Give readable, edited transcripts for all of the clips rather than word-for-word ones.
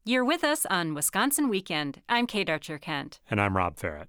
You're with us on Wisconsin Weekend. I'm Kate Archer-Kent. And I'm Rob Ferret.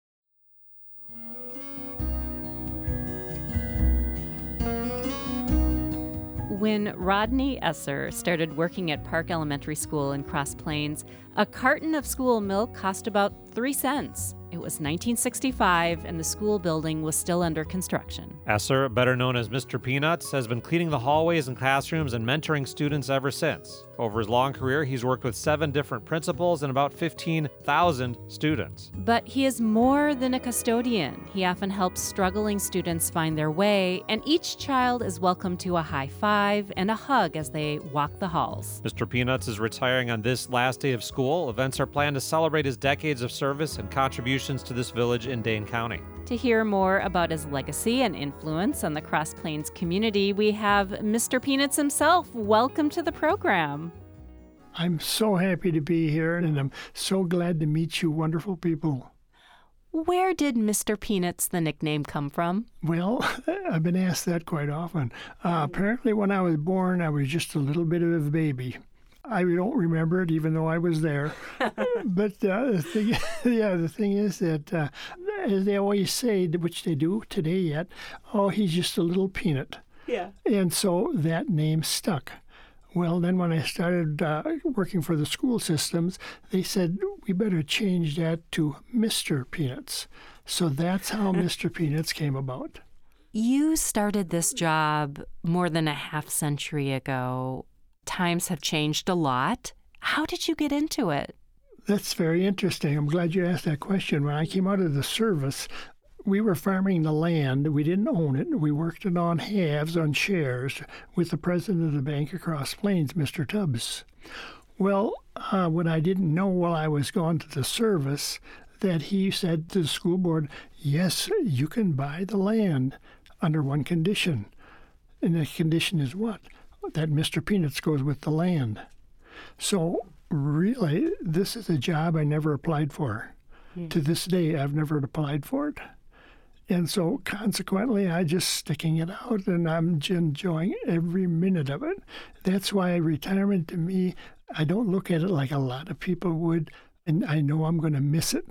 When Rodney Esser started working at Park Elementary School in Cross Plains, a carton of school milk cost about 3 cents. It was 1965, and the school building was still under construction. Esser, better known as Mr. Peanuts, has been cleaning the hallways and classrooms and mentoring students ever since. Over his long career, he's worked with 7 different principals and about 15,000 students. But he is more than a custodian. He often helps struggling students find their way, and each child is welcome to a high five and a hug as they walk the halls. Mr. Peanuts is retiring on this last day of school. Events are planned to celebrate his decades of service and contributions to this village in Dane County. To hear more about his legacy and influence on the Cross Plains community, we have Mr. Peanuts himself. Welcome to the program. I'm so happy to be here, and I'm so glad to meet you wonderful people. Where did Mr. Peanuts, the nickname, come from? Well, I've been asked that quite often. Apparently, when I was born, I was just a little bit of a baby. I don't remember it, even though I was there. But the thing is that, as they always say, which they do today yet, oh, he's just a little peanut. Yeah. And so that name stuck. Well, then when I started working for the school systems, they said, we better change that to Mr. Peanuts. So that's how Mr. Peanuts came about. You started this job more than a half century ago. Times have changed a lot. How did you get into it? That's very interesting. I'm glad you asked that question. When I came out of the service, we were farming the land. We didn't own it. We worked it on halves, on shares, with the president of the Bank of Cross Plains, Mr. Tubbs. Well, what I didn't know while I was gone to the service, that he said to the school board, yes, you can buy the land under one condition. And the condition is what? That Mr. Peanuts goes with the land. So really, this is a job I never applied for. To this day, I've never applied for it. And so consequently, I'm just sticking it out, and I'm enjoying every minute of it. That's why retirement to me, I don't look at it like a lot of people would, and I know I'm going to miss it.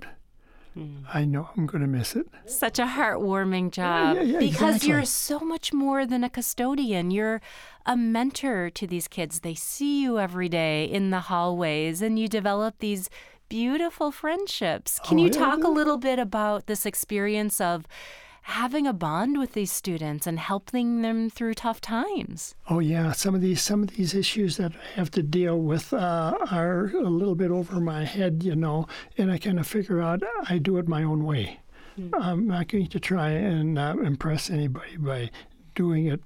I know I'm going to miss it. Such a heartwarming job. Yeah, because exactly. You're so much more than a custodian. You're a mentor to these kids. They see you every day in the hallways, and you develop these beautiful friendships. Can you talk a little bit about this experience of having a bond with these students and helping them through tough times? Oh yeah, some of these issues that I have to deal with are a little bit over my head, and I kind of figure out I do it my own way. I'm not going to try and impress anybody by doing it.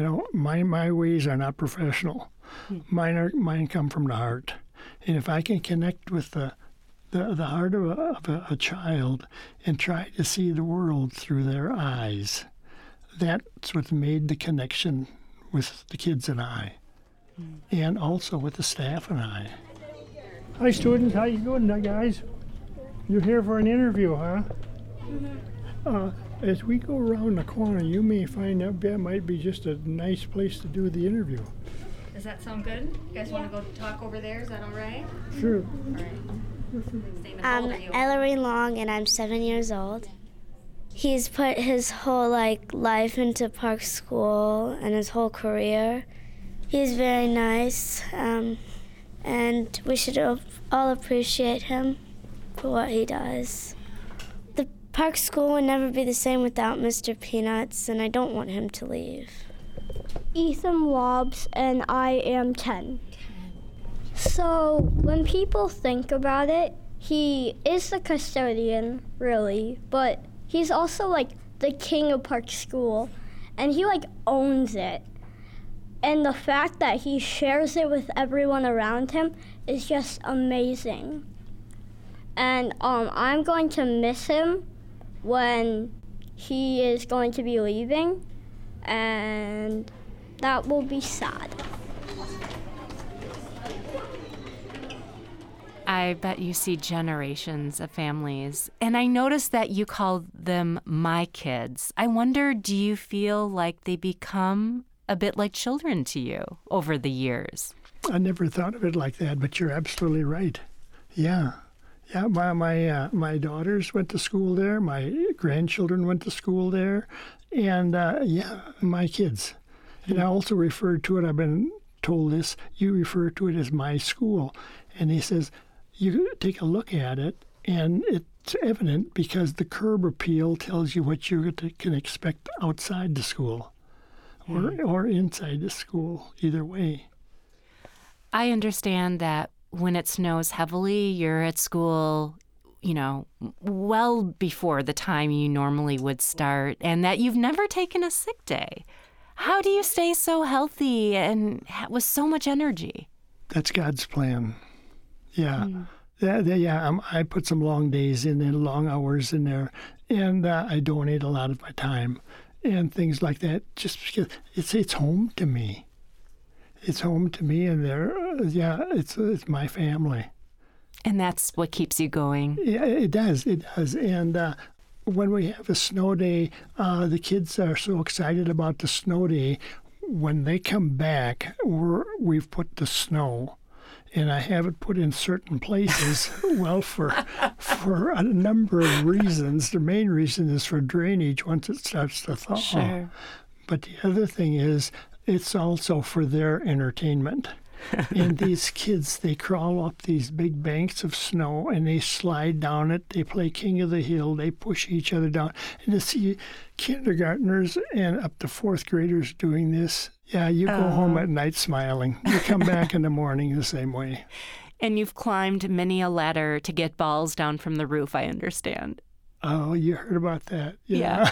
My ways are not professional. Mine come from the heart, and if I can connect with the heart of a child and try to see the world through their eyes, that's what made the connection with the kids and I, and also with the staff and I. Hi, students. How you doing, guys? You're here for an interview, huh? As we go around the corner, you may find out that might be just a nice place to do the interview. Does that sound good? You guys want to go talk over there? Is that all right? Sure. All right. I'm Ellery Long, and I'm 7 years old. He's put his whole life into Park School and his whole career. He's very nice, and we should all appreciate him for what he does. The Park School would never be the same without Mr. Peanuts, and I don't want him to leave. Ethan Wobbs, and I am 10. So when people think about it, he is the custodian, really, but he's also the king of Park School, and he owns it. And the fact that he shares it with everyone around him is just amazing. And I'm going to miss him when he is going to be leaving, and that will be sad. I bet you see generations of families. And I noticed that you call them my kids. I wonder, do you feel like they become a bit like children to you over the years? I never thought of it like that, but you're absolutely right. Yeah. Yeah, my daughters went to school there. My grandchildren went to school there. And, my kids. And I also referred to it, I've been told this, you refer to it as my school. And he says, you take a look at it, and it's evident because the curb appeal tells you what you can expect outside the school or inside the school, either way. I understand that when it snows heavily, you're at school, well before the time you normally would start, and that you've never taken a sick day. How do you stay so healthy and with so much energy? That's God's plan. Yeah. I put some long days in there, long hours in there, and I donate a lot of my time and things like that, just because it's home to me. It's home to me, and it's my family. And that's what keeps you going. Yeah, it does. And when we have a snow day, the kids are so excited about the snow day. When they come back, we've put the snow, and I have it put in certain places. Well, for a number of reasons. The main reason is for drainage once it starts to thaw. Sure. But the other thing is, it's also for their entertainment. And these kids, they crawl up these big banks of snow and they slide down it. They play King of the Hill. They push each other down. And to see kindergartners and up to fourth graders doing this, you go home at night smiling. You come back in the morning the same way. And you've climbed many a ladder to get balls down from the roof, I understand. Oh, you heard about that. Yeah.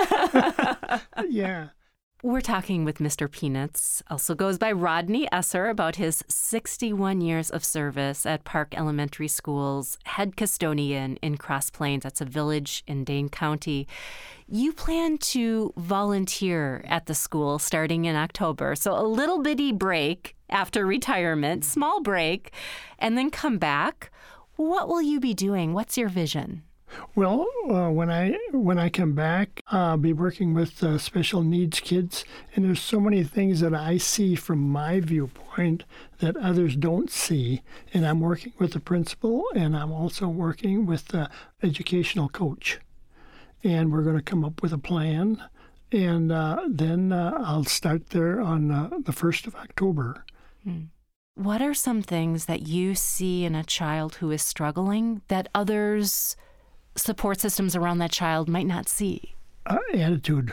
Yeah. We're talking with Mr. Peanuts, also goes by Rodney Esser, about his 61 years of service at Park Elementary School's head custodian in Cross Plains. That's a village in Dane County. You plan to volunteer at the school starting in October. So a little bitty break after retirement, small break, and then come back. What will you be doing? What's your vision? Well, when I come back, I'll be working with special needs kids, and there's so many things that I see from my viewpoint that others don't see. And I'm working with the principal, and I'm also working with the educational coach. And we're going to come up with a plan, and then I'll start there on the 1st of October. What are some things that you see in a child who is struggling that others' support systems around that child might not see? Attitude.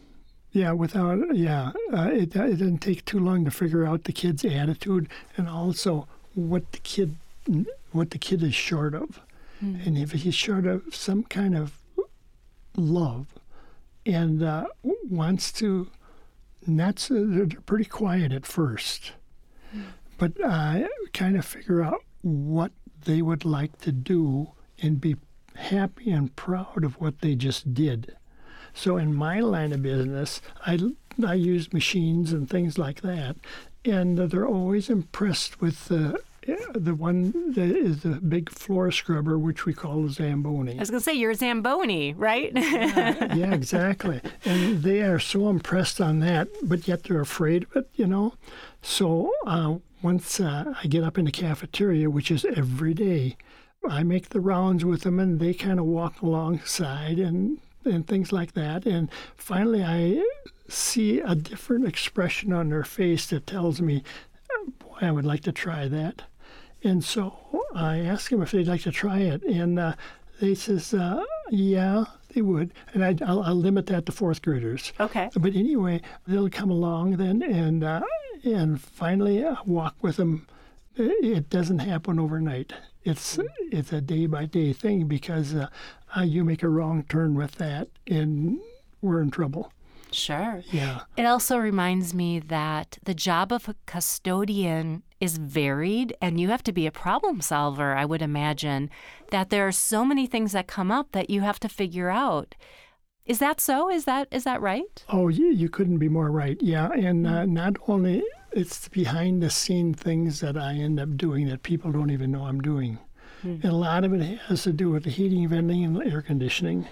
It doesn't take too long to figure out the kid's attitude and also what the kid is short of. And if he's short of some kind of love and wants to, they're pretty quiet at first, but kind of figure out what they would like to do and be happy and proud of what they just did. So in my line of business, I use machines and things like that, and they're always impressed with the one that is the big floor scrubber, which we call a Zamboni. I was going to say, you're a Zamboni, right? Yeah, exactly. And they are so impressed on that, but yet they're afraid of it, So once I get up in the cafeteria, which is every day, I make the rounds with them, and they kind of walk alongside and things like that. And finally, I see a different expression on their face that tells me, boy, I would like to try that. And so I ask them if they'd like to try it. And they says, yeah, they would. And I'll limit that to fourth graders. Okay. But anyway, they'll come along then, and finally I walk with them. It doesn't happen overnight. It's a day-by-day thing because you make a wrong turn with that, and we're in trouble. Sure. Yeah. It also reminds me that the job of a custodian is varied, and you have to be a problem solver, I would imagine, that there are so many things that come up that you have to figure out. Is that so? Is that right? Oh, you couldn't be more right. Yeah, and not only it's behind-the-scene things that I end up doing that people don't even know I'm doing. And a lot of it has to do with the heating, venting, and air conditioning.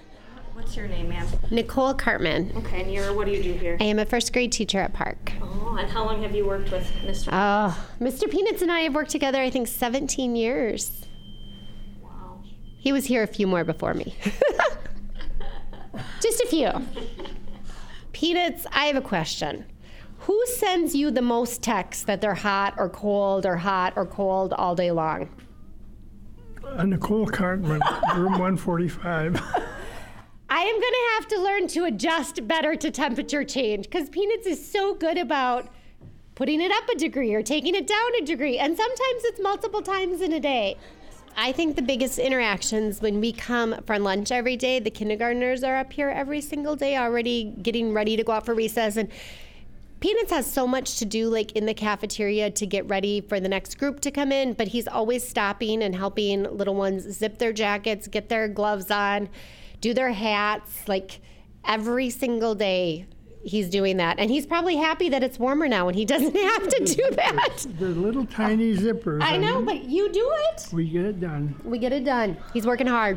What's your name, ma'am? Nicole Cartman. Okay, and what do you do here? I am a first grade teacher at Park. Oh, and how long have you worked with Mr. Oh, Mr. Peanuts and I have worked together, I think, 17 years. Wow. He was here a few more before me. Just a few. Peanuts, I have a question. Who sends you the most texts that they're hot or cold or hot or cold all day long? Nicole Cartman, room 145. I am going to have to learn to adjust better to temperature change because Peanuts is so good about putting it up a degree or taking it down a degree, and sometimes it's multiple times in a day. I think the biggest interactions when we come for lunch every day, the kindergartners are up here every single day already getting ready to go out for recess, and Peanuts has so much to do like in the cafeteria to get ready for the next group to come in, but he's always stopping and helping little ones zip their jackets, get their gloves on, do their hats, like every single day he's doing that. And he's probably happy that it's warmer now and he doesn't have to do that. The little tiny zippers. I know, but you do it. We get it done. We get it done. He's working hard.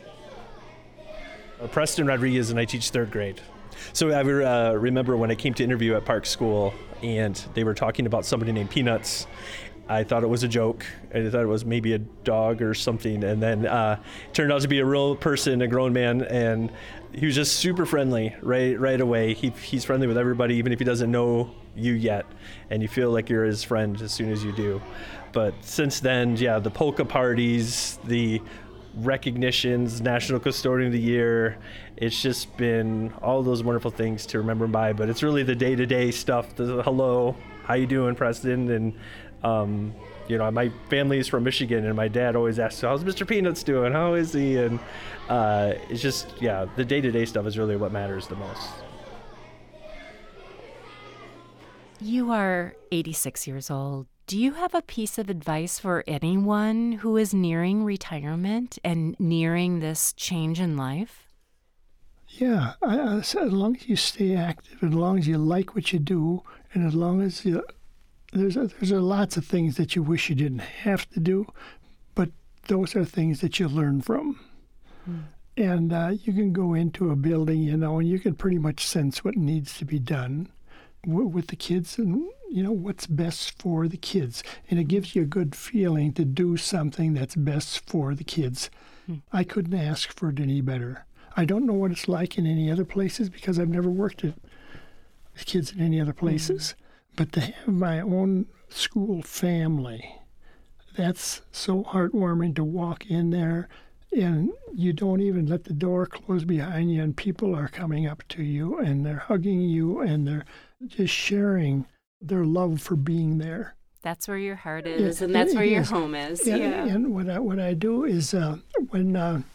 Preston Rodriguez, and I teach third grade. So I remember when I came to interview at Park School and they were talking about somebody named Peanuts. I thought it was a joke. I thought it was maybe a dog or something. And then it turned out to be a real person, a grown man. And he was just super friendly right away. He's friendly with everybody, even if he doesn't know you yet. And you feel like you're his friend as soon as you do. But since then, yeah, the polka parties, the recognitions, National Custodian of the Year, it's just been all those wonderful things to remember him by. But it's really the day-to-day stuff, the hello, how you doing, Preston? And my family is from Michigan, and my dad always asks, how's Mr. Peanuts doing? How is he? And it's just, yeah, the day-to-day stuff is really what matters the most. You are 86 years old. Do you have a piece of advice for anyone who is nearing retirement and nearing this change in life? Yeah, as long as you stay active, as long as you like what you do, and as long as you... There's lots of things that you wish you didn't have to do, but those are things that you learn from. And you can go into a building, and you can pretty much sense what needs to be done with the kids and, what's best for the kids. And it gives you a good feeling to do something that's best for the kids. I couldn't ask for it any better. I don't know what it's like in any other places because I've never worked with kids in any other places. But to have my own school family, that's so heartwarming to walk in there and you don't even let the door close behind you and people are coming up to you and they're hugging you and they're just sharing their love for being there. That's where your heart is, and that's where your home is. Yeah. And what I do is when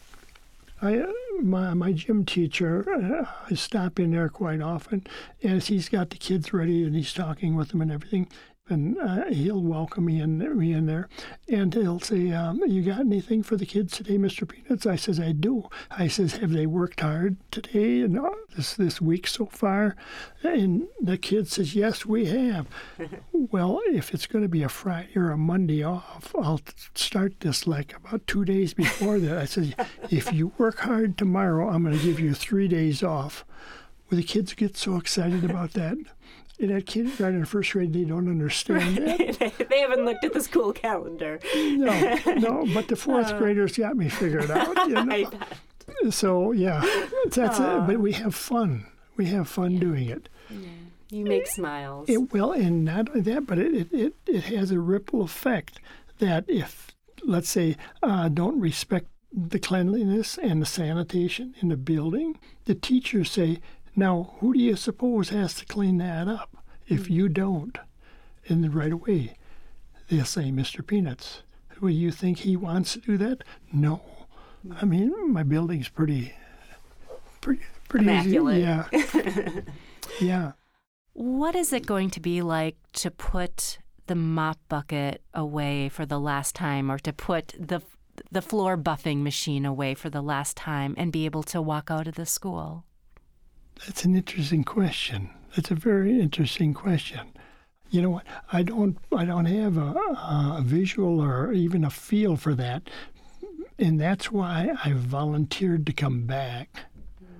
my gym teacher, I stop in there quite often as he's got the kids ready and he's talking with them and everything. And he'll welcome me in there. And he'll say, you got anything for the kids today, Mr. Peanuts? I says, I do. I says, have they worked hard today and this week so far? And the kid says, yes, we have. Well, if it's going to be a Friday or a Monday off, I'll start this like about 2 days before that. I says, if you work hard tomorrow, I'm going to give you 3 days off. Well, the kids get so excited about that. In that kindergarten and first grade, they don't understand that. They haven't looked at the school calendar. No, but the fourth graders got me figured out. So, yeah, that's it. But we have fun. We have fun doing it. Yeah. You make smiles. And not only that, but it has a ripple effect that if, let's say, don't respect the cleanliness and the sanitation in the building, the teachers say, now, who do you suppose has to clean that up if you don't? And then right away, they'll say, Mr. Peanuts. Well, you think he wants to do that? No. I mean, my building's pretty immaculate. Easy. Yeah. Yeah. What is it going to be like to put the mop bucket away for the last time, or to put the floor buffing machine away for the last time and be able to walk out of the school? That's an interesting question. That's a very interesting question. You know what? I don't have a visual or even a feel for that, and that's why I volunteered to come back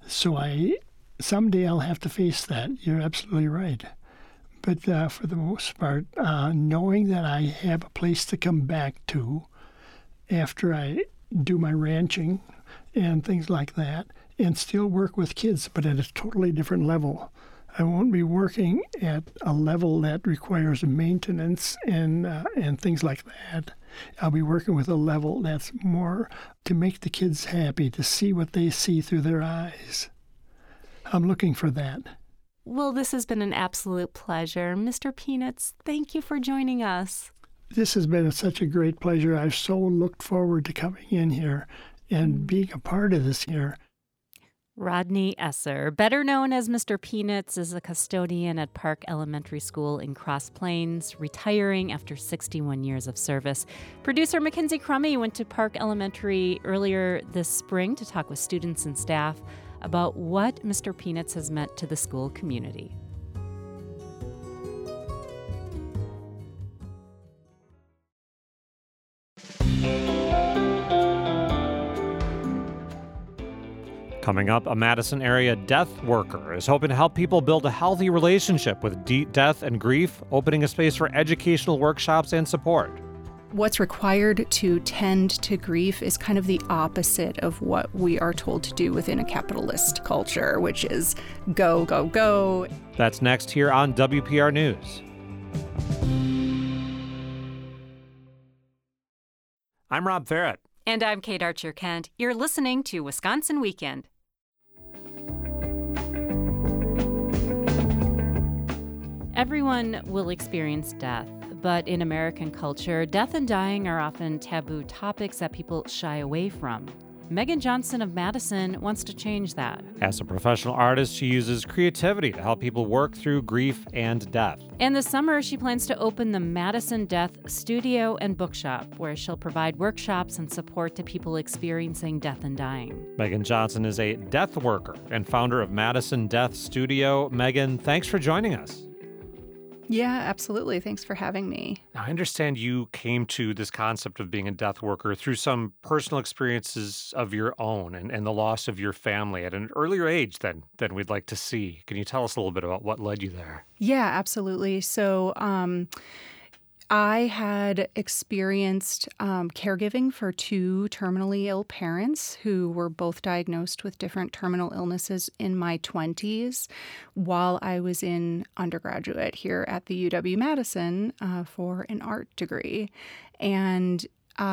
So someday I'll have to face that. You're absolutely right. But for the most part, knowing that I have a place to come back to after I do my ranching and things like that, and still work with kids, but at a totally different level. I won't be working at a level that requires maintenance and things like that. I'll be working with a level that's more to make the kids happy, to see what they see through their eyes. I'm looking for that. Well, this has been an absolute pleasure. Mr. Peanuts, thank you for joining us. This has been such a great pleasure. I've so looked forward to coming in here and being a part of this here. Rodney Esser, better known as Mr. Peanuts, is a custodian at Park Elementary School in Cross Plains, retiring after 61 years of service. Producer Mackenzie Crummy went to Park Elementary earlier this spring to talk with students and staff about what Mr. Peanuts has meant to the school community. Coming up, a Madison area death worker is hoping to help people build a healthy relationship with death and grief, opening a space for educational workshops and support. What's required to tend to grief is kind of the opposite of what we are told to do within a capitalist culture, which is go, go, go. That's next here on WPR News. I'm Rob Farrett. And I'm Kate Archer-Kent. You're listening to Wisconsin Weekend. Everyone will experience death, but in American culture, death and dying are often taboo topics that people shy away from. Megan Johnson of Madison wants to change that. As a professional artist, she uses creativity to help people work through grief and death. And this summer, she plans to open the Madison Death Studio and Bookshop, where she'll provide workshops and support to people experiencing death and dying. Megan Johnson is a death worker and founder of Madison Death Studio. Megan, thanks for joining us. Yeah, absolutely. Thanks for having me. Now, I understand you came to this concept of being a death worker through some personal experiences of your own and the loss of your family at an earlier age than we'd like to see. Can you tell us a little bit about what led you there? Yeah, absolutely. So I had experienced caregiving for two terminally ill parents who were both diagnosed with different terminal illnesses in my 20s while I was in undergraduate here at the UW-Madison for an art degree. And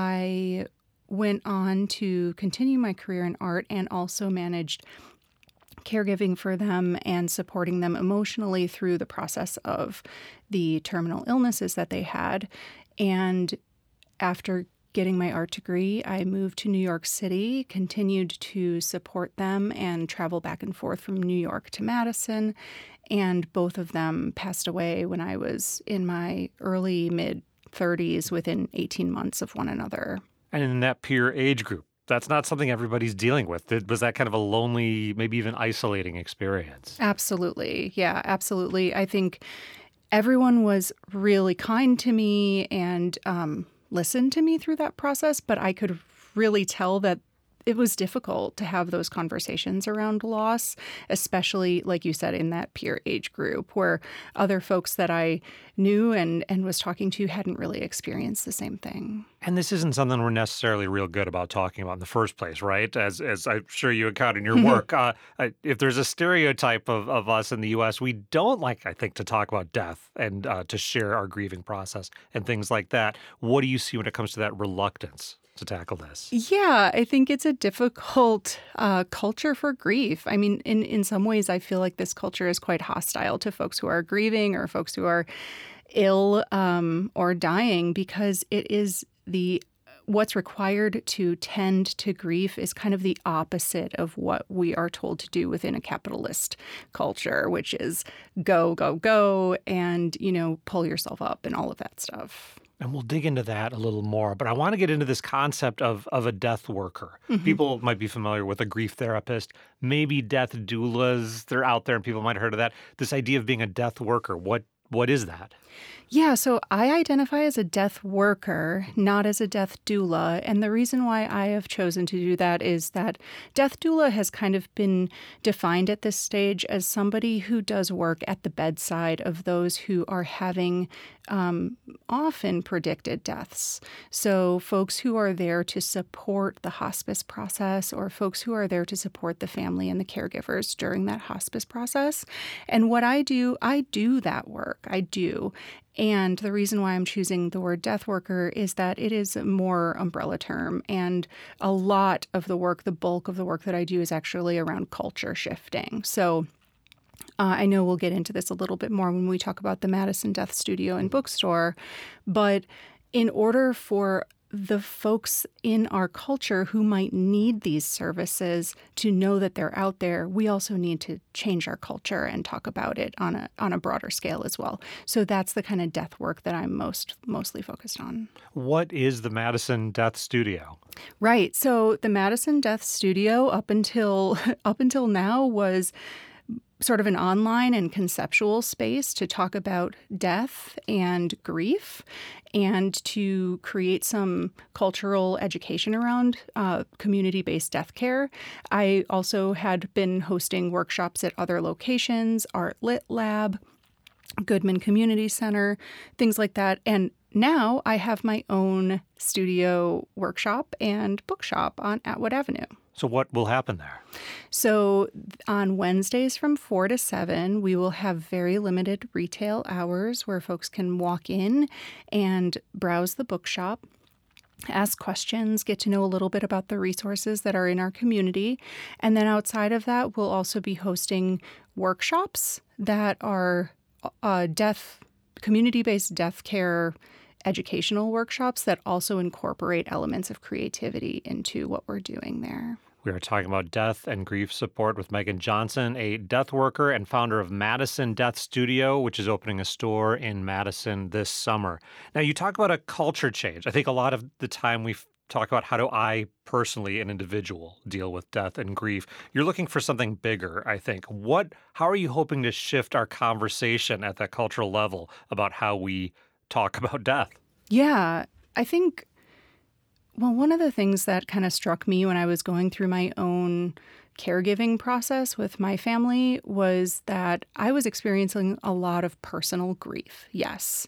I went on to continue my career in art and also managed caregiving for them and supporting them emotionally through the process of the terminal illnesses that they had. And after getting my art degree, I moved to New York City, continued to support them and travel back and forth from New York to Madison. And both of them passed away when I was in my early mid-30s within 18 months of one another. And in that peer age group, that's not something everybody's dealing with. Was that kind of a lonely, maybe even isolating experience? Absolutely. Yeah, absolutely. I think everyone was really kind to me and listened to me through that process, but I could really tell that it was difficult to have those conversations around loss, especially, like you said, in that peer age group where other folks that I knew and was talking to hadn't really experienced the same thing. And this isn't something we're necessarily real good about talking about in the first place, right? As I'm sure you encounter in your work. If there's a stereotype of us in the U.S., we don't like, I think, to talk about death and to share our grieving process and things like that. What do you see when it comes to that reluctance to tackle this? Yeah, I think it's a difficult culture for grief. I mean, in some ways, I feel like this culture is quite hostile to folks who are grieving or folks who are ill or dying because it is what's required to tend to grief is kind of the opposite of what we are told to do within a capitalist culture, which is go, go, go, and, pull yourself up and all of that stuff. And we'll dig into that a little more. But I want to get into this concept of a death worker. Mm-hmm. People might be familiar with a grief therapist, maybe death doulas. They're out there and people might have heard of that. This idea of being a death worker, what What is that? Yeah, so I identify as a death worker, not as a death doula. And the reason why I have chosen to do that is that death doula has kind of been defined at this stage as somebody who does work at the bedside of those who are having often predicted deaths. So folks who are there to support the hospice process, or folks who are there to support the family and the caregivers during that hospice process. And what I do that work. I do. And the reason why I'm choosing the word death worker is that it is a more umbrella term. And a lot of the work, the bulk of the work that I do is actually around culture shifting. So I know we'll get into this a little bit more when we talk about the Madison Death Studio and Bookstore. But in order for the folks in our culture who might need these services to know that they're out there, we also need to change our culture and talk about it on a broader scale as well. So that's the kind of death work that I'm mostly focused on. What is the Madison Death Studio? Right. So the Madison Death Studio up until now was sort of an online and conceptual space to talk about death and grief and to create some cultural education around community-based death care. I also had been hosting workshops at other locations, Art Lit Lab, Goodman Community Center, things like that. And now I have my own studio workshop and bookshop on Atwood Avenue. So what will happen there? So on Wednesdays from 4 to 7, we will have very limited retail hours where folks can walk in and browse the bookshop, ask questions, get to know a little bit about the resources that are in our community. And then outside of that, we'll also be hosting workshops that are community-based death care educational workshops that also incorporate elements of creativity into what we're doing there. We are talking about death and grief support with Megan Johnson, a death worker and founder of Madison Death Studio, which is opening a store in Madison this summer. Now, you talk about a culture change. I think a lot of the time we talk about how do I personally, an individual, deal with death and grief. You're looking for something bigger, I think. How are you hoping to shift our conversation at that cultural level about how we talk about death? Yeah, I think, well, one of the things that kind of struck me when I was going through my own caregiving process with my family was that I was experiencing a lot of personal grief, yes.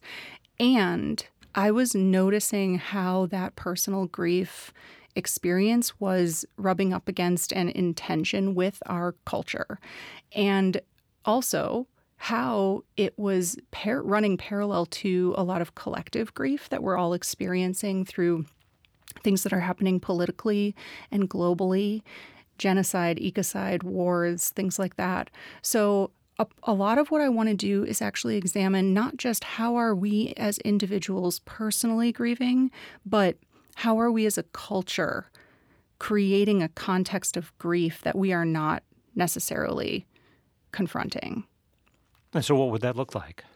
And I was noticing how that personal grief experience was rubbing up against and in tension with our culture. And also how it was running parallel to a lot of collective grief that we're all experiencing through things that are happening politically and globally, genocide, ecocide, wars, things like that. So a lot of what I want to do is actually examine not just how are we as individuals personally grieving, but how are we as a culture creating a context of grief that we are not necessarily confronting. And so what would that look like?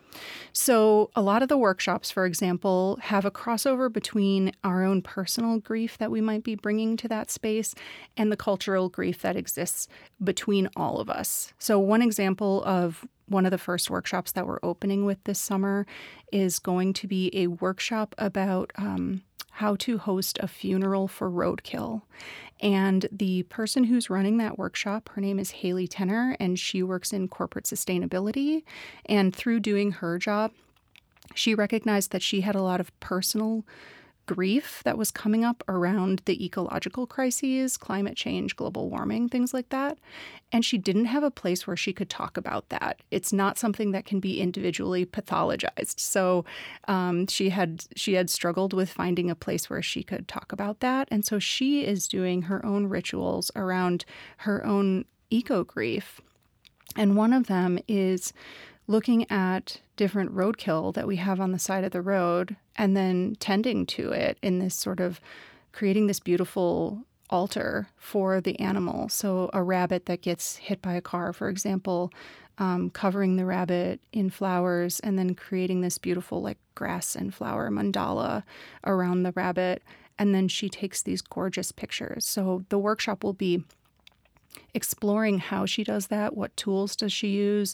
So a lot of the workshops, for example, have a crossover between our own personal grief that we might be bringing to that space and the cultural grief that exists between all of us. So one example of one of the first workshops that we're opening with this summer is going to be a workshop about how to host a funeral for roadkill. And the person who's running that workshop, her name is Haley Tenner, and she works in corporate sustainability. And through doing her job, she recognized that she had a lot of personal grief that was coming up around the ecological crises, climate change, global warming, things like that. And she didn't have a place where she could talk about that. It's not something that can be individually pathologized. So she had struggled with finding a place where she could talk about that. And so she is doing her own rituals around her own eco-grief. And one of them is looking at different roadkill that we have on the side of the road and then tending to it in this sort of creating this beautiful altar for the animal. So a rabbit that gets hit by a car, for example, covering the rabbit in flowers and then creating this beautiful like grass and flower mandala around the rabbit. And then she takes these gorgeous pictures. So the workshop will be exploring how she does that, what tools does she use,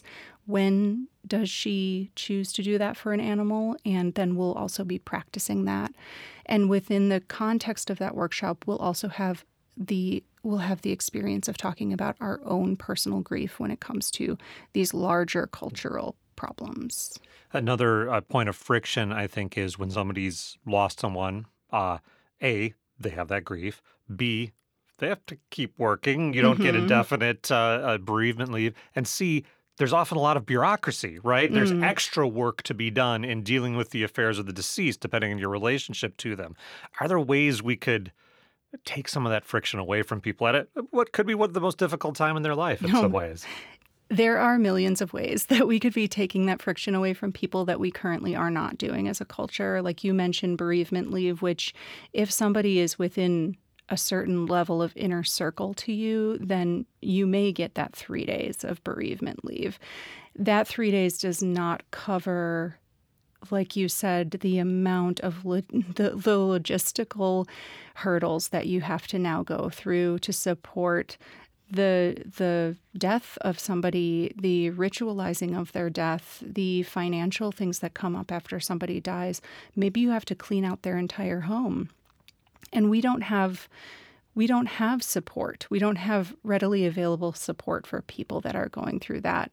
when does she choose to do that for an animal? And then we'll also be practicing that. And within the context of that workshop, we'll also have the experience of talking about our own personal grief when it comes to these larger cultural problems. Another point of friction, I think, is when somebody's lost someone. A, they have that grief. B, they have to keep working. You don't get indefinite bereavement leave. And C, there's often a lot of bureaucracy, right? There's extra work to be done in dealing with the affairs of the deceased, depending on your relationship to them. Are there ways we could take some of that friction away from people at what could be the most difficult time in their life in some ways? There are millions of ways that we could be taking that friction away from people that we currently are not doing as a culture. Like you mentioned, bereavement leave, which if somebody is within a certain level of inner circle to you, then you may get that 3 days of bereavement leave. That 3 days does not cover, like you said, the amount of the logistical hurdles that you have to now go through to support the death of somebody, the ritualizing of their death, the financial things that come up after somebody dies. Maybe you have to clean out their entire home. And we don't have support. We don't have readily available support for people that are going through that.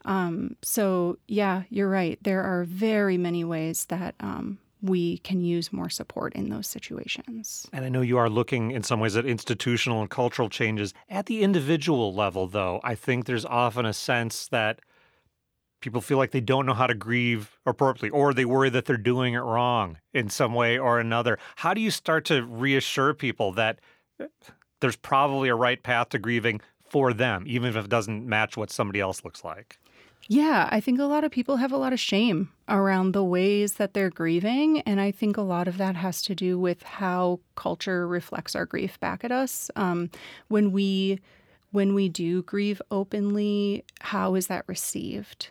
So yeah, you're right. There are very many ways that we can use more support in those situations. And I know you are looking in some ways at institutional and cultural changes. At the individual level, though, I think there's often a sense that people feel like they don't know how to grieve appropriately, or they worry that they're doing it wrong in some way or another. How do you start to reassure people that there's probably a right path to grieving for them, even if it doesn't match what somebody else looks like? Yeah, I think a lot of people have a lot of shame around the ways that they're grieving. And I think a lot of that has to do with how culture reflects our grief back at us. When we do grieve openly, how is that received?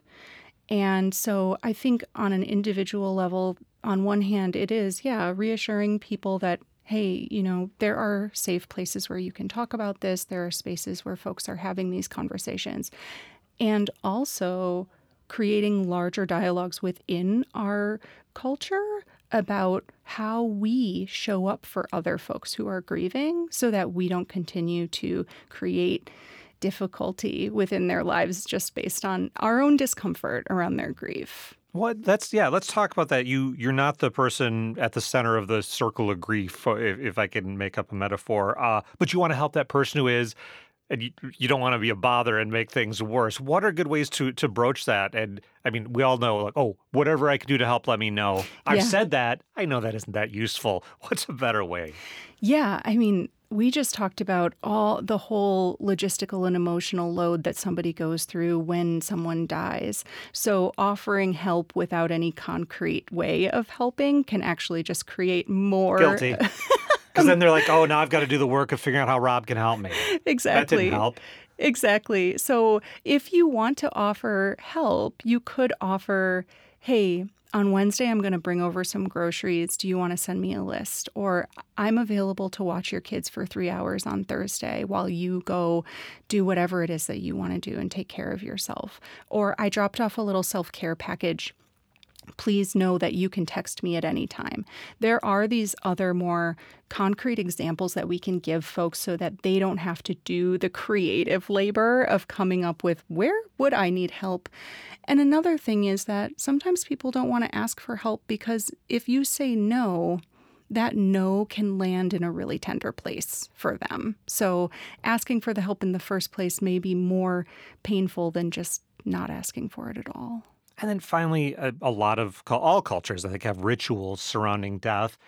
And so I think on an individual level, on one hand, it is, reassuring people that, hey, there are safe places where you can talk about this. There are spaces where folks are having these conversations. And also creating larger dialogues within our culture about how we show up for other folks who are grieving so that we don't continue to create difficulty within their lives just based on our own discomfort around their grief. Let's talk about that. You're not the person at the center of the circle of grief, if I can make up a metaphor, but you want to help that person who is, and you don't want to be a bother and make things worse. What are good ways to broach that? And I mean, we all know, whatever I can do to help, let me know. I've said that. I know that isn't that useful. What's a better way? Yeah, I mean, we just talked about the whole logistical and emotional load that somebody goes through when someone dies. So offering help without any concrete way of helping can actually just create more. Guilty. Because then they're like, oh, now I've got to do the work of figuring out how Rob can help me. Exactly. That didn't help. Exactly. So if you want to offer help, you could offer, hey, on Wednesday, I'm going to bring over some groceries. Do you want to send me a list? Or I'm available to watch your kids for 3 hours on Thursday while you go do whatever it is that you want to do and take care of yourself. Or I dropped off a little self-care package. Please know that you can text me at any time. There are these other more concrete examples that we can give folks so that they don't have to do the creative labor of coming up with where would I need help. And another thing is that sometimes people don't want to ask for help because if you say no, that no can land in a really tender place for them. So asking for the help in the first place may be more painful than just not asking for it at all. And then finally, a lot of all cultures, I think, have rituals surrounding death.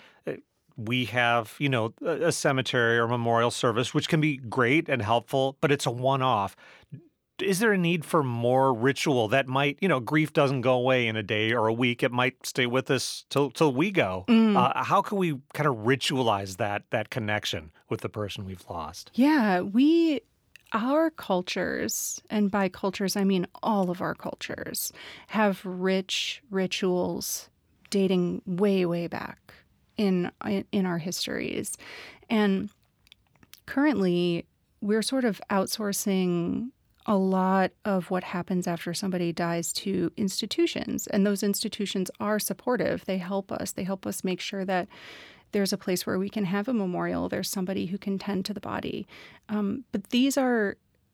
We have, a cemetery or memorial service, which can be great and helpful, but it's a one-off. Is there a need for more ritual that might, grief doesn't go away in a day or a week. It might stay with us till we go. How can we kind of ritualize that connection with the person we've lost? Yeah, our cultures, and by cultures, I mean all of our cultures, have rich rituals dating way, way back in our histories. And currently, we're sort of outsourcing a lot of what happens after somebody dies to institutions. And those institutions are supportive. They help us. They help us make sure that there's a place where we can have a memorial. There's somebody who can tend to the body. But these are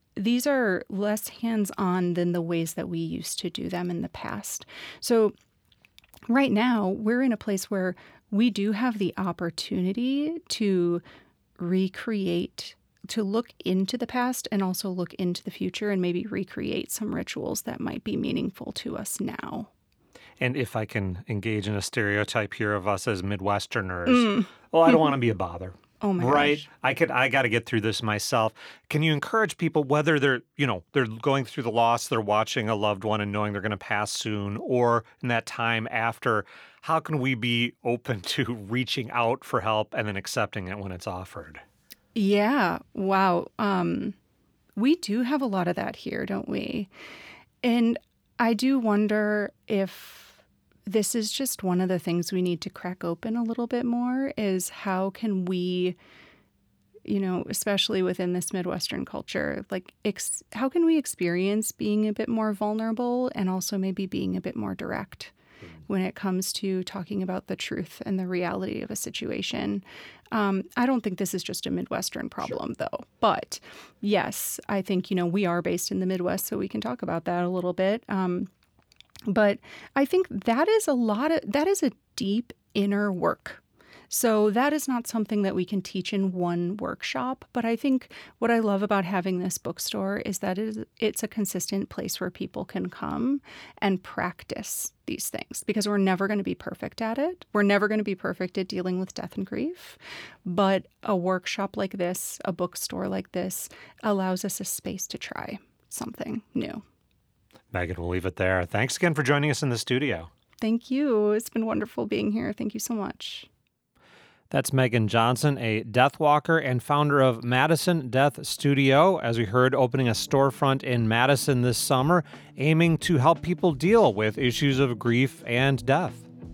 less hands-on than the ways that we used to do them in the past. So right now, we're in a place where we do have the opportunity to recreate, to look into the past and also look into the future and maybe recreate some rituals that might be meaningful to us now. And if I can engage in a stereotype here of us as Midwesterners, well, I don't want to be a bother. Oh my right? gosh. I got to get through this myself. Can you encourage people, whether they're going through the loss, they're watching a loved one and knowing they're going to pass soon, or in that time after, how can we be open to reaching out for help and then accepting it when it's offered? Yeah. Wow. We do have a lot of that here, don't we? And I do wonder if this is just one of the things we need to crack open a little bit more, is how can we, especially within this Midwestern culture, how can we experience being a bit more vulnerable and also maybe being a bit more direct when it comes to talking about the truth and the reality of a situation. I don't think this is just a Midwestern problem, though. But yes, I think, we are based in the Midwest, so we can talk about that a little bit. But I think that is a deep inner work. So that is not something that we can teach in one workshop. But I think what I love about having this bookstore is that it's a consistent place where people can come and practice these things, because we're never going to be perfect at it. We're never going to be perfect at dealing with death and grief. But a workshop like this, a bookstore like this, allows us a space to try something new. Megan, we'll leave it there. Thanks again for joining us in the studio. Thank you. It's been wonderful being here. Thank you so much. That's Megan Johnson, a death walker and founder of Madison Death Studio, as we heard, opening a storefront in Madison this summer, aiming to help people deal with issues of grief and death.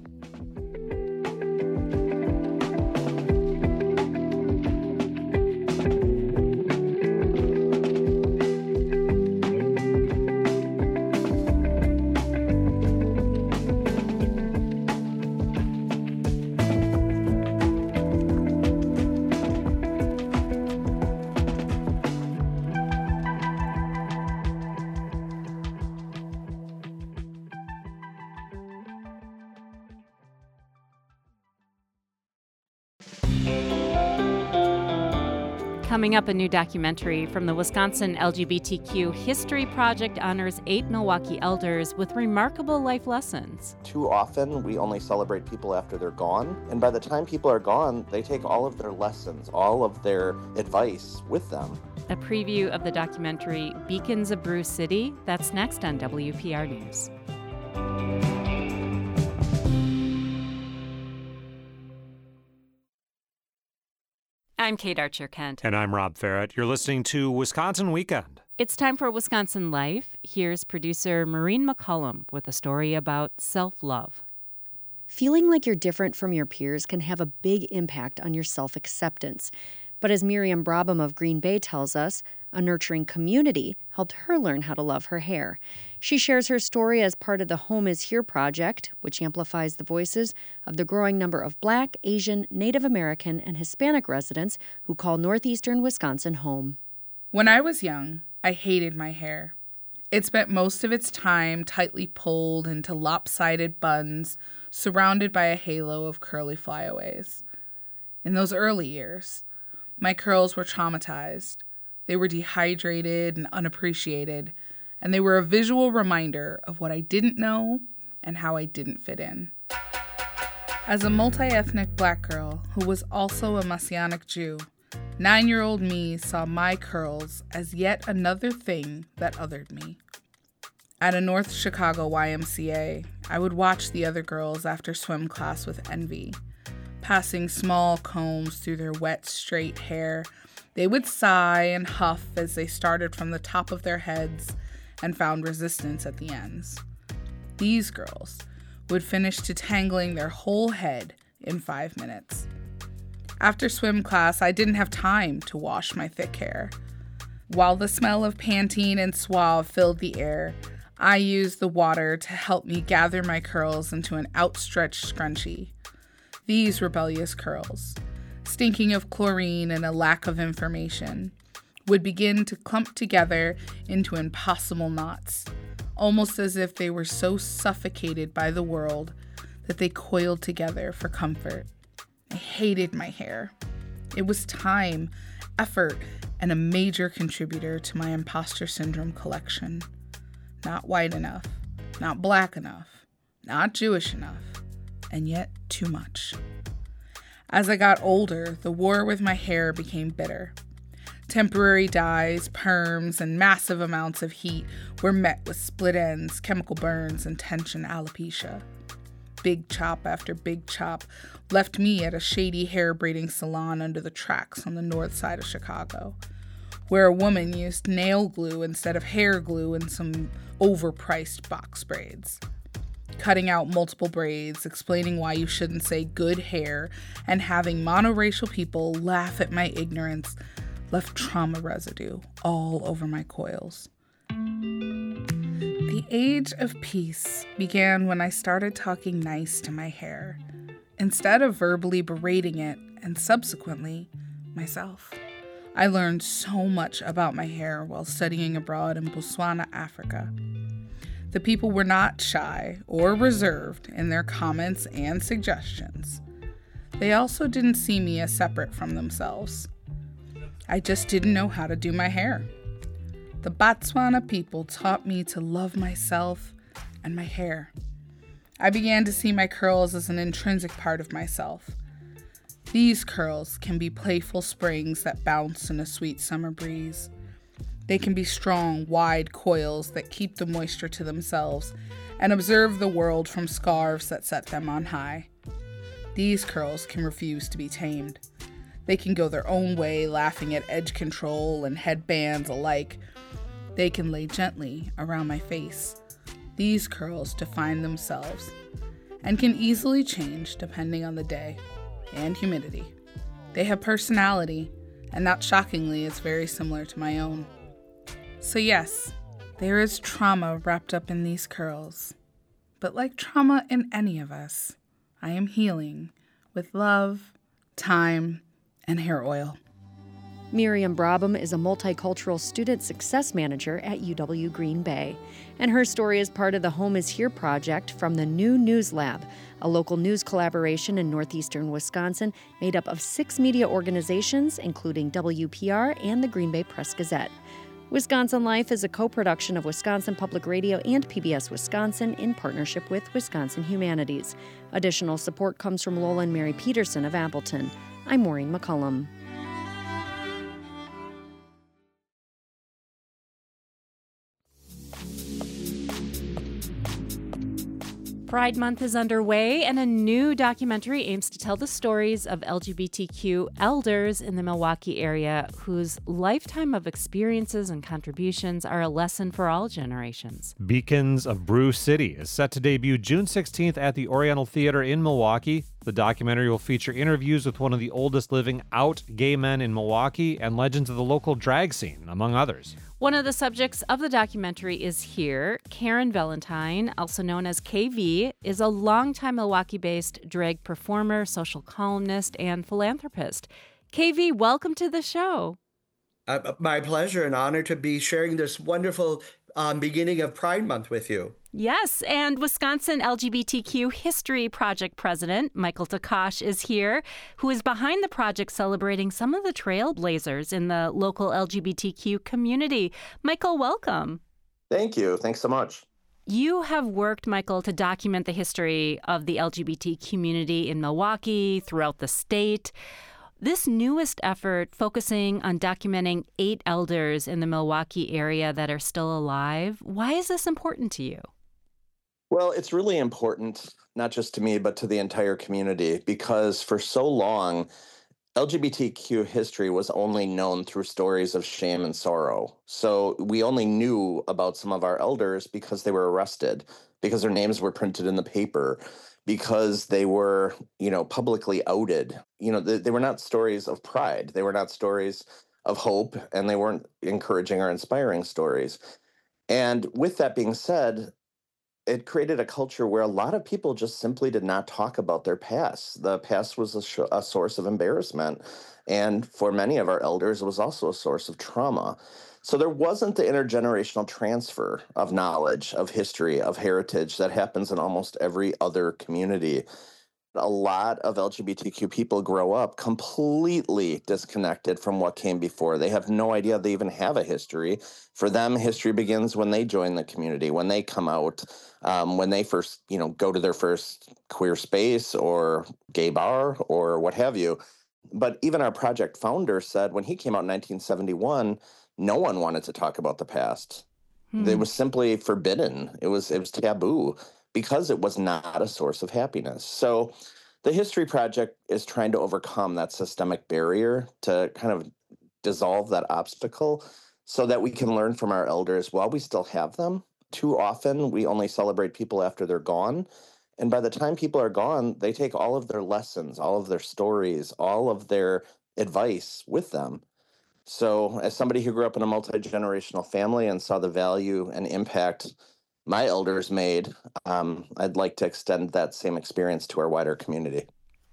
Coming up, a new documentary from the Wisconsin LGBTQ History Project honors 8 Milwaukee elders with remarkable life lessons. Too often, we only celebrate people after they're gone. And by the time people are gone, they take all of their lessons, all of their advice with them. A preview of the documentary Beacons of Brew City. That's next on WPR News. I'm Kate Archer-Kent. And I'm Rob Ferret. You're listening to Wisconsin Weekend. It's time for Wisconsin Life. Here's producer Maureen McCullum with a story about self-love. Feeling like you're different from your peers can have a big impact on your self-acceptance. But as Miriam Brabham of Green Bay tells us, a nurturing community helped her learn how to love her hair. She shares her story as part of the Home is Here project, which amplifies the voices of the growing number of Black, Asian, Native American, and Hispanic residents who call northeastern Wisconsin home. When I was young, I hated my hair. It spent most of its time tightly pulled into lopsided buns, surrounded by a halo of curly flyaways. In those early years, my curls were traumatized. They were dehydrated and unappreciated, and they were a visual reminder of what I didn't know and how I didn't fit in. As a multi-ethnic Black girl who was also a Messianic Jew, 9-year-old me saw my curls as yet another thing that othered me. At a North Chicago YMCA, I would watch the other girls after swim class with envy. Passing small combs through their wet, straight hair, they would sigh and huff as they started from the top of their heads and found resistance at the ends. These girls would finish detangling their whole head in 5 minutes. After swim class, I didn't have time to wash my thick hair. While the smell of Pantene and Suave filled the air, I used the water to help me gather my curls into an outstretched scrunchie. These rebellious curls, stinking of chlorine and a lack of information, would begin to clump together into impossible knots, almost as if they were so suffocated by the world that they coiled together for comfort. I hated my hair. It was time, effort, and a major contributor to my imposter syndrome collection. Not white enough, not black enough, not Jewish enough, and yet too much. As I got older, the war with my hair became bitter. Temporary dyes, perms, and massive amounts of heat were met with split ends, chemical burns, and tension alopecia. Big chop after big chop left me at a shady hair braiding salon under the tracks on the north side of Chicago, where a woman used nail glue instead of hair glue and some overpriced box braids. Cutting out multiple braids, explaining why you shouldn't say good hair, and having monoracial people laugh at my ignorance left trauma residue all over my coils. The age of peace began when I started talking nice to my hair, instead of verbally berating it and subsequently myself. I learned so much about my hair while studying abroad in Botswana, Africa. The people were not shy or reserved in their comments and suggestions. They also didn't see me as separate from themselves. I just didn't know how to do my hair. The Botswana people taught me to love myself and my hair. I began to see my curls as an intrinsic part of myself. These curls can be playful springs that bounce in a sweet summer breeze. They can be strong, wide coils that keep the moisture to themselves and observe the world from scarves that set them on high. These curls can refuse to be tamed. They can go their own way, laughing at edge control and headbands alike. They can lay gently around my face. These curls define themselves and can easily change depending on the day and humidity. They have personality, and not shockingly, it's very similar to my own. So yes, there is trauma wrapped up in these curls. But like trauma in any of us, I am healing with love, time, and hair oil. Miriam Brabham is a multicultural student success manager at UW Green Bay, and her story is part of the Home is Here project from the New News Lab, a local news collaboration in northeastern Wisconsin made up of 6 media organizations, including WPR and the Green Bay Press-Gazette. Wisconsin Life is a co-production of Wisconsin Public Radio and PBS Wisconsin in partnership with Wisconsin Humanities. Additional support comes from Lola and Mary Peterson of Appleton. I'm Maureen McCullum. Pride Month is underway, and a new documentary aims to tell the stories of LGBTQ elders in the Milwaukee area whose lifetime of experiences and contributions are a lesson for all generations. Beacons of Brew City is set to debut June 16th at the Oriental Theater in Milwaukee. The documentary will feature interviews with one of the oldest living out gay men in Milwaukee and legends of the local drag scene, among others. One of the subjects of the documentary is here. Karen Valentine, also known as KV, is a longtime Milwaukee-based drag performer, social columnist, and philanthropist. KV, welcome to the show. My pleasure and honor to be sharing this wonderful beginning of Pride Month with you. Yes, and Wisconsin LGBTQ History Project President Michael Takash is here, who is behind the project celebrating some of the trailblazers in the local LGBTQ community. Michael, welcome. Thank you. Thanks so much. You have worked, Michael, to document the history of the LGBT community in Milwaukee, throughout the state. This newest effort, focusing on documenting 8 elders in the Milwaukee area that are still alive, why is this important to you? Well, it's really important, not just to me, but to the entire community, because for so long, LGBTQ history was only known through stories of shame and sorrow. So we only knew about some of our elders because they were arrested, because their names were printed in the paper, because they were, publicly outed. They were not stories of pride. They were not stories of hope, and they weren't encouraging or inspiring stories. And with that being said, it created a culture where a lot of people just simply did not talk about their past. The past was a source of embarrassment. And for many of our elders, it was also a source of trauma. So there wasn't the intergenerational transfer of knowledge, of history, of heritage that happens in almost every other community. A lot of LGBTQ people grow up completely disconnected from what came before. They have no idea they even have a history. For them, history begins when they join the community, when they come out, when they first, go to their first queer space or gay bar or what have you. But even our project founder said when he came out in 1971, no one wanted to talk about the past. It was simply forbidden. It was taboo, because it was not a source of happiness. So the History Project is trying to overcome that systemic barrier to kind of dissolve that obstacle so that we can learn from our elders while we still have them. Too often, we only celebrate people after they're gone. And by the time people are gone, they take all of their lessons, all of their stories, all of their advice with them. So as somebody who grew up in a multi-generational family and saw the value and impact my elders made, I'd like to extend that same experience to our wider community.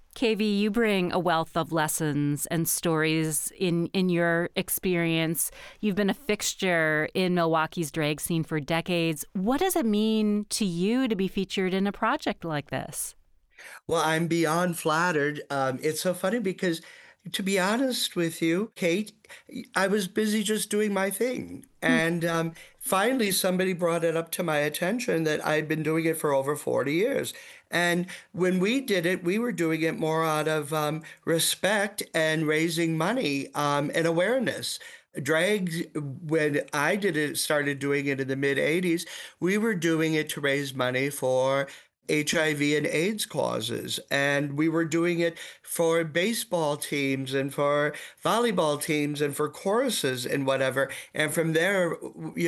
KV, you bring a wealth of lessons and stories in your experience. You've been a fixture in Milwaukee's drag scene for decades. What does it mean to you to be featured in a project like this? Well, I'm beyond flattered. It's so funny because, to be honest with you, Kate, I was busy just doing my thing. And finally, somebody brought it up to my attention that I'd been doing it for over 40 years. And when we did it, we were doing it more out of respect and raising money and awareness. Drag, when I started doing it in the mid-'80s, we were doing it to raise money for HIV and AIDS causes. And we were doing it for baseball teams and for volleyball teams and for choruses and whatever. And from there,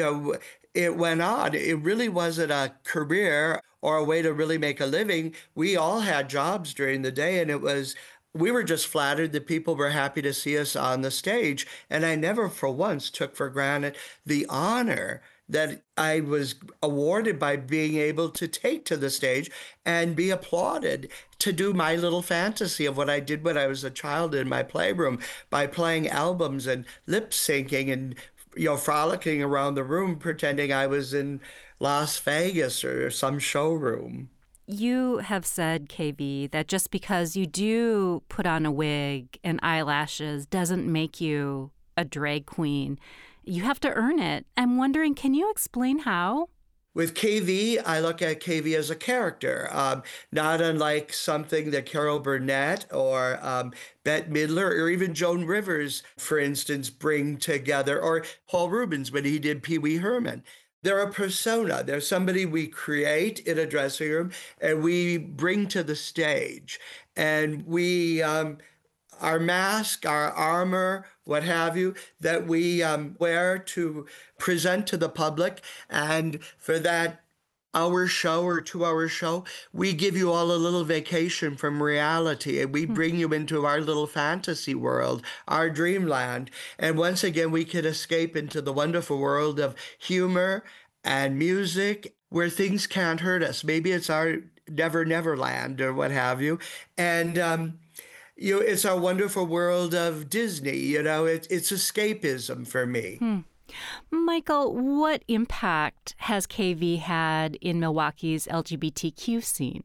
it went on. It really wasn't a career or a way to really make a living. We all had jobs during the day, and we were just flattered that people were happy to see us on the stage. And I never for once took for granted the honor that I was awarded by being able to take to the stage and be applauded to do my little fantasy of what I did when I was a child in my playroom by playing albums and lip syncing and frolicking around the room pretending I was in Las Vegas or some showroom. You have said, KV, that just because you do put on a wig and eyelashes doesn't make you a drag queen. You have to earn it. I'm wondering, can you explain how? With KV, I look at KV as a character, not unlike something that Carol Burnett or Bette Midler or even Joan Rivers, for instance, bring together, or Paul Rubens when he did Pee Wee Herman. They're a persona. They're somebody we create in a dressing room and we bring to the stage. And we, our mask, our armor, what have you, that we wear to present to the public. And for that hour show or 2-hour show, we give you all a little vacation from reality and we bring you into our little fantasy world, our dreamland. And once again, we can escape into the wonderful world of humor and music where things can't hurt us. Maybe it's our Never Never Land or what have you. And it's our wonderful world of Disney. It's escapism for me. Michael, what impact has KV had in Milwaukee's LGBTQ scene?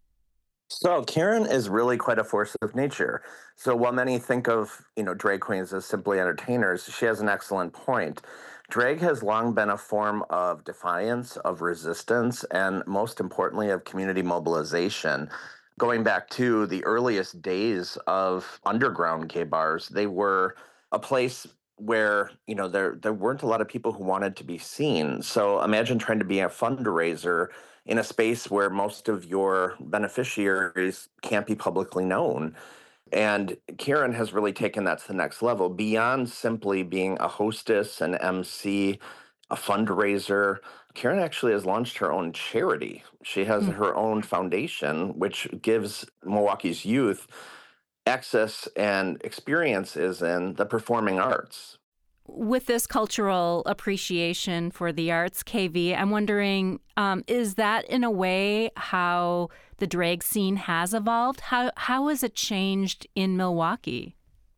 So Karen is really quite a force of nature. So while many think of, drag queens as simply entertainers, she has an excellent point. Drag has long been a form of defiance, of resistance, and most importantly, of community mobilization. Going back to the earliest days of underground gay bars, they were a place where, there weren't a lot of people who wanted to be seen. So imagine trying to be a fundraiser in a space where most of your beneficiaries can't be publicly known. And Karen has really taken that to the next level, beyond simply being a hostess, an MC, a fundraiser. Karen actually has launched her own charity. She has her own foundation, which gives Milwaukee's youth access and experiences in the performing arts. With this cultural appreciation for the arts, KV, I'm wondering, is that in a way how the drag scene has evolved? How has it changed in Milwaukee?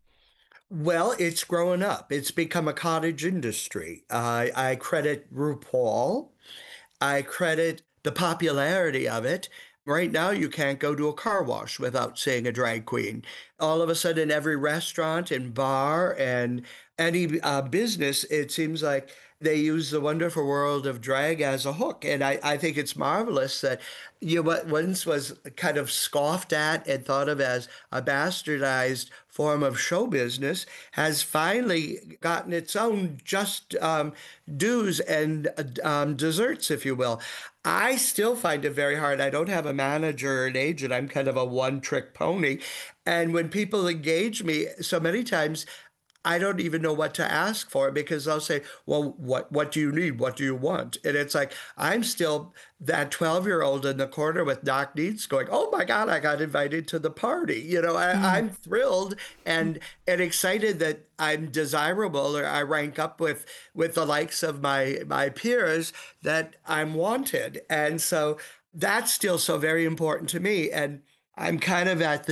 Well, it's growing up. It's become a cottage industry. I credit RuPaul. I credit the popularity of it. Right now, you can't go to a car wash without seeing a drag queen. All of a sudden, every restaurant and bar and any business, it seems like they use the wonderful world of drag as a hook. And I think it's marvelous that what once was kind of scoffed at and thought of as a bastardized form of show business has finally gotten its own just dues and desserts, if you will. I still find it very hard. I don't have a manager or an agent. I'm kind of a one-trick pony. And when people engage me, so many times I don't even know what to ask for because they'll say, well, what do you need? What do you want? And it's like, I'm still that 12-year-old in the corner with knock knees going, oh my God, I got invited to the party. I'm thrilled and excited that I'm desirable or I rank up with the likes of my peers, that I'm wanted. And so that's still so very important to me. And I'm kind of at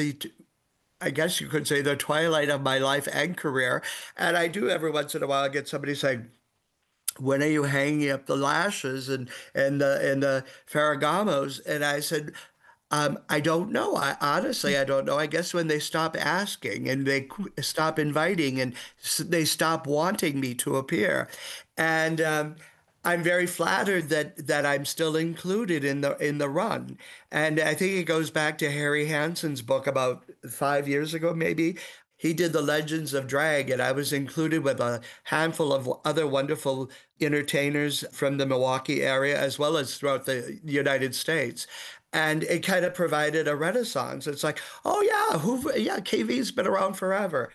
I guess you could say, the twilight of my life and career. And I do every once in a while get somebody saying, when are you hanging up the lashes and the Ferragamos? And I said, I don't know. Honestly, I don't know. I guess when they stop asking and they stop inviting and they stop wanting me to appear. And I'm very flattered that I'm still included in the run. And I think it goes back to Harry Hansen's book about 5 years ago, maybe. He did the Legends of Drag, and I was included with a handful of other wonderful entertainers from the Milwaukee area, as well as throughout the United States. And it kind of provided a renaissance. It's like, oh yeah, KV's been around forever.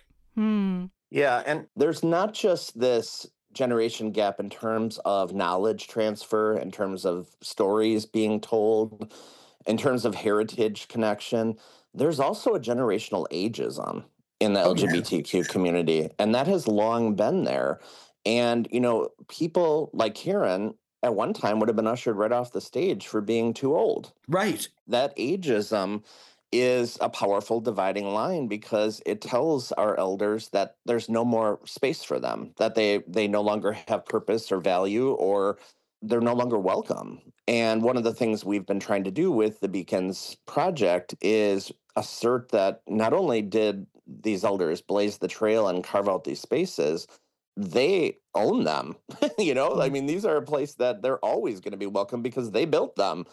Yeah, and there's not just this generation gap in terms of knowledge transfer, in terms of stories being told, in terms of heritage connection. There's also a generational ageism in the LGBTQ community, and that has long been there. And, people like Karen at one time would have been ushered right off the stage for being too old. Right. That ageism is a powerful dividing line because it tells our elders that there's no more space for them, that they no longer have purpose or value, or they're no longer welcome. And one of the things we've been trying to do with the Beacons project is assert that not only did these elders blaze the trail and carve out these spaces, they own them. I mean, these are a place that they're always going to be welcome because they built them.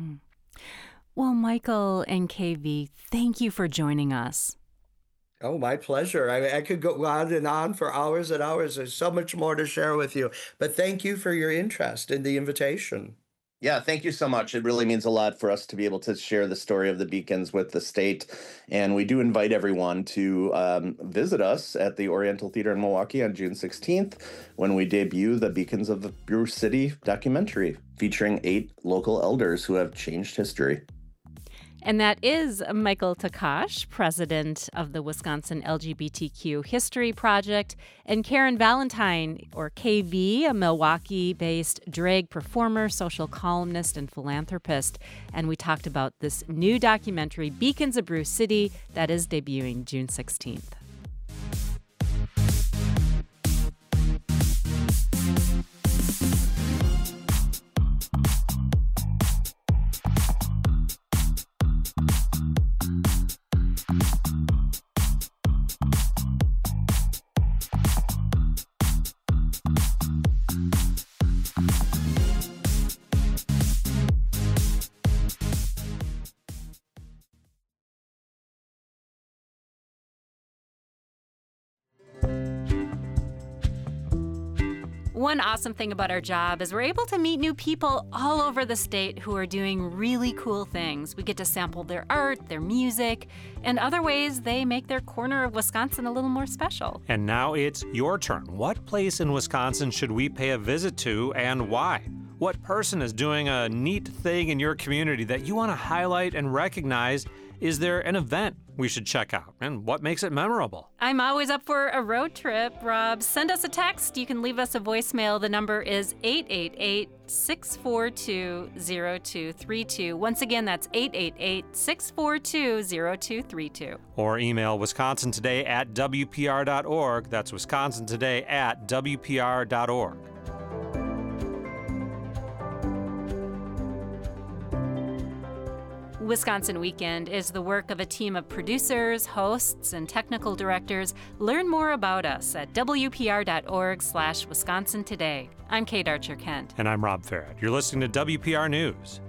Well, Michael and KV, thank you for joining us. Oh, my pleasure. I could go on and on for hours and hours. There's so much more to share with you. But thank you for your interest in the invitation. Yeah, thank you so much. It really means a lot for us to be able to share the story of the Beacons with the state. And we do invite everyone to visit us at the Oriental Theater in Milwaukee on June 16th when we debut the Beacons of the Brew City documentary featuring 8 local elders who have changed history. And that is Michael Takash, president of the Wisconsin LGBTQ History Project, and Karen Valentine, or KV, a Milwaukee-based drag performer, social columnist, and philanthropist. And we talked about this new documentary, Beacons of Brew City, that is debuting June 16th. One awesome thing about our job is we're able to meet new people all over the state who are doing really cool things. We get to sample their art, their music, and other ways they make their corner of Wisconsin a little more special. And now it's your turn. What place in Wisconsin should we pay a visit to and why? What person is doing a neat thing in your community that you want to highlight and recognize? Is there an event, we should check out and what makes it memorable. I'm always up for a road trip, Rob. Send us a text. You can leave us a voicemail. The number is 888-642-0232. Once again, that's 888-642-0232. Or email wisconsintoday@wpr.org. That's wisconsintoday@wpr.org. Wisconsin Weekend is the work of a team of producers, hosts, and technical directors. Learn more about us at wpr.org/Wisconsin Today. I'm Kate Archer-Kent. And I'm Rob Farrett. You're listening to WPR News.